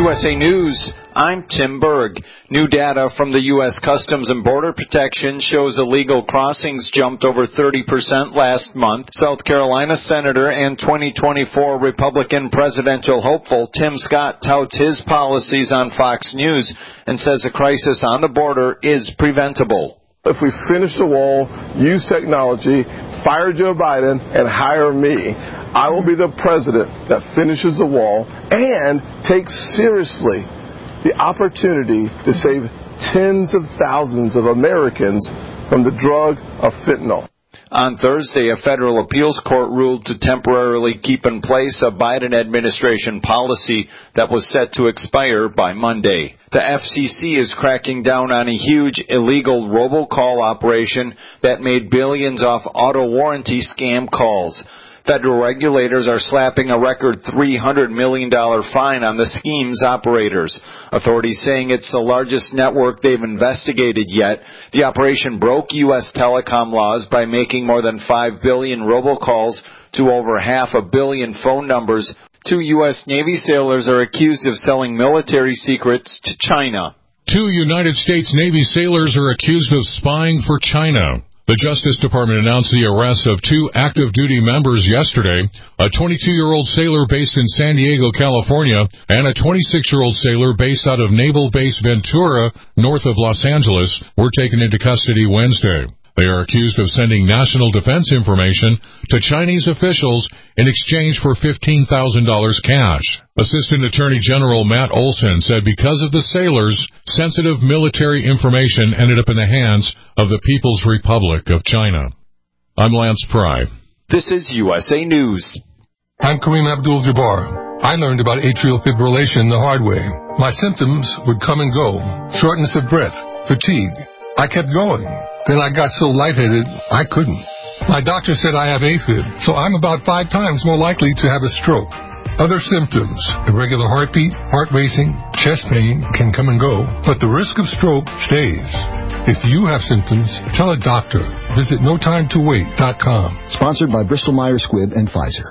USA News, I'm Tim Berg. New data from the U.S. Customs and Border Protection shows illegal crossings jumped over 30% last month. South Carolina Senator and 2024 Republican presidential hopeful Tim Scott touts his policies on Fox News and says a crisis on the border is preventable. If we finish the wall, use technology, fire Joe Biden, and hire me, I will be the president that finishes the wall and takes seriously the opportunity to save tens of thousands of Americans from the drug of fentanyl. On Thursday, a federal appeals court ruled to temporarily keep in place a Biden administration policy that was set to expire by Monday. The FCC is cracking down on a huge illegal robocall operation that made billions off auto warranty scam calls. Federal regulators are slapping a record $300 million fine on the scheme's operators. Authorities saying it's the largest network they've investigated yet. The operation broke U.S. telecom laws by making more than 5 billion robocalls to over 500 million phone numbers. 2 U.S. Navy sailors are accused of selling military secrets to China. 2 United States Navy sailors are accused of spying for China. The Justice Department announced the arrest of 2 active duty members yesterday. A 22-year-old sailor based in San Diego, California, and a 26-year-old sailor based out of Naval Base Ventura, north of Los Angeles, were taken into custody Wednesday. They are accused of sending national defense information to Chinese officials in exchange for $15,000 cash. Assistant Attorney General Matt Olsen said because of the sailors, sensitive military information ended up in the hands of the People's Republic of China. I'm Lance Pry. This is USA News. I'm Kareem Abdul-Jabbar. I learned about atrial fibrillation the hard way. My symptoms would come and go. Shortness of breath, fatigue. I kept going. Then I got so lightheaded, I couldn't. My doctor said I have AFib, so I'm about 5 times more likely to have a stroke. Other symptoms, irregular heartbeat, heart racing, chest pain can come and go, but the risk of stroke stays. If you have symptoms, tell a doctor. Visit NoTimeToWait.com. Sponsored by Bristol-Myers Squibb and Pfizer.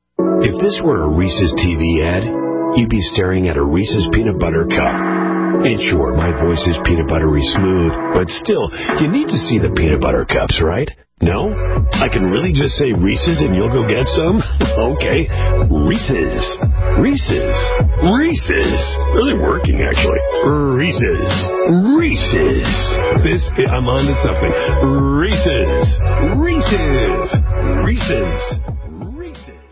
If this were a Reese's TV ad, you'd be staring at a Reese's peanut butter cup. And sure, my voice is peanut buttery smooth, but still, you need to see the peanut butter cups, right? No? I can really just say Reese's and you'll go get some? Okay. Reese's. Reese's. Reese's. Really working, actually. Reese's. Reese's. I'm on to something. Reese's. Reese's. Reese's. Reese's.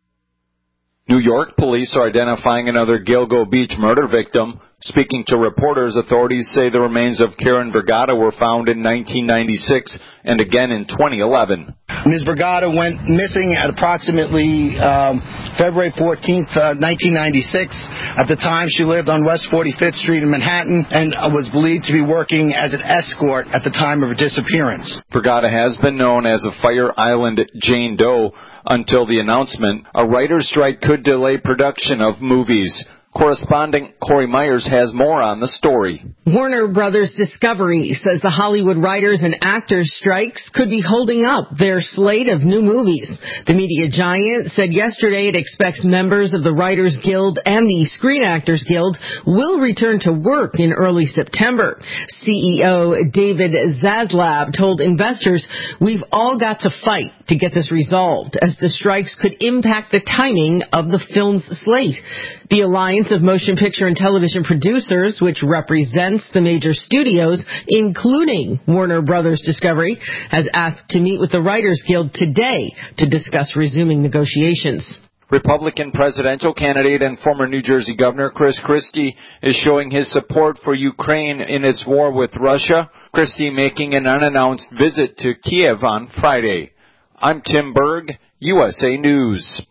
New York police are identifying another Gilgo Beach murder victim. Speaking to reporters, authorities say the remains of Karen Brigada were found in 1996 and again in 2011. Ms. Brigada went missing at approximately February 14th, 1996. At the time, she lived on West 45th Street in Manhattan and was believed to be working as an escort at the time of her disappearance. Brigada has been known as a Fire Island Jane Doe until the announcement. A writer's strike could delay production of movies. Correspondent Corey Myers has more on the story. Warner Brothers Discovery says the Hollywood writers and actors strikes could be holding up their slate of new movies. The media giant said yesterday it expects members of the Writers Guild and the Screen Actors Guild will return to work in early September. CEO David Zaslav told investors, "We've all got to fight to get this resolved, as the strikes could impact the timing of the film's slate." The Alliance of Motion Picture and Television Producers, which represents the major studios, including Warner Brothers Discovery, has asked to meet with the Writers Guild today to discuss resuming negotiations. Republican presidential candidate and former New Jersey Governor Chris Christie is showing his support for Ukraine in its war with Russia. Christie making an unannounced visit to Kiev on Friday. I'm Tim Berg, USA News.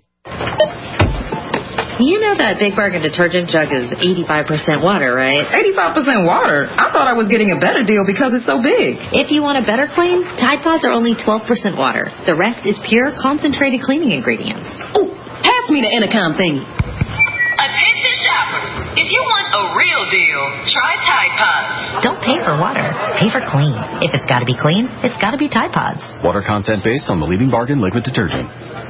You know that Big Bargain detergent jug is 85% water, right? 85% water? I thought I was getting a better deal because it's so big. If you want a better clean, Tide Pods are only 12% water. The rest is pure, concentrated cleaning ingredients. Ooh, pass me the Intercom thing. Attention shoppers. If you want a real deal, try Tide Pods. Don't pay for water. Pay for clean. If it's got to be clean, it's got to be Tide Pods. Water content based on the leading bargain liquid detergent.